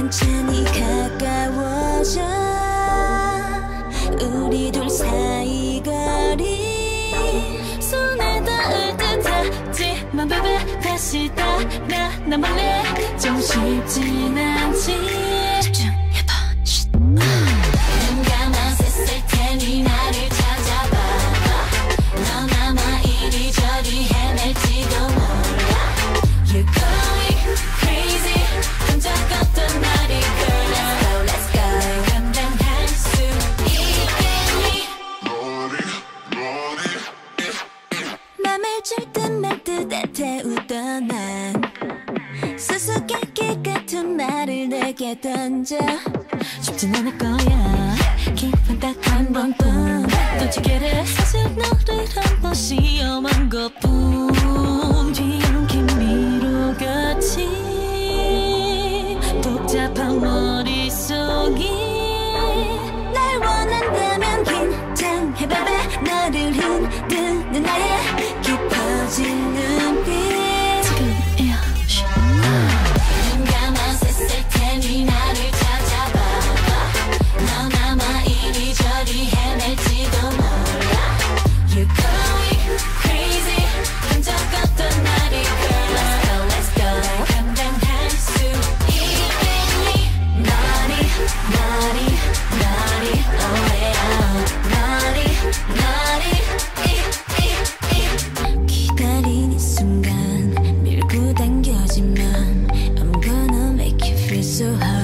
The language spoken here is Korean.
천천히 가까워져 우리 둘 사이 거리 손에 닿을 듯하지만 baby 다시 따라 나 몰래 좀 쉽진 않지 집중해봐 눈 감아 셌을 테니 나를 찾아봐 넌 아마 이리저리 헤맬지도 몰라 You're going crazy 끈적었던 날이 girl Let's go 널 감당할 수 있겠니 맘을 줄 듯 말 듯 애태우던 난 수수께끼 같은 말을 내게 던져 쉽진 않을 거야 기분 딱 한 번뿐 또 지게를 사실 너를 한번 시험한 것뿐 뒤에는 김미로 같이 복잡한 머릿속이 날 원한다면 긴장해 baby 너를 흔드는 나의 깊어진 눈빛 지금이야 눈 감아 셌을 테니 나를 찾아봐 넌 아마 이리저리 헤맬지도 몰라 You're going crazy 끈적었던 날이 girl Let's go 날 감당할 수 있겠니 Naughty naughty naughty oh yeah Naughty naughty 기다린 이 순간 밀고 당겨지면 I'm gonna make you feel so hard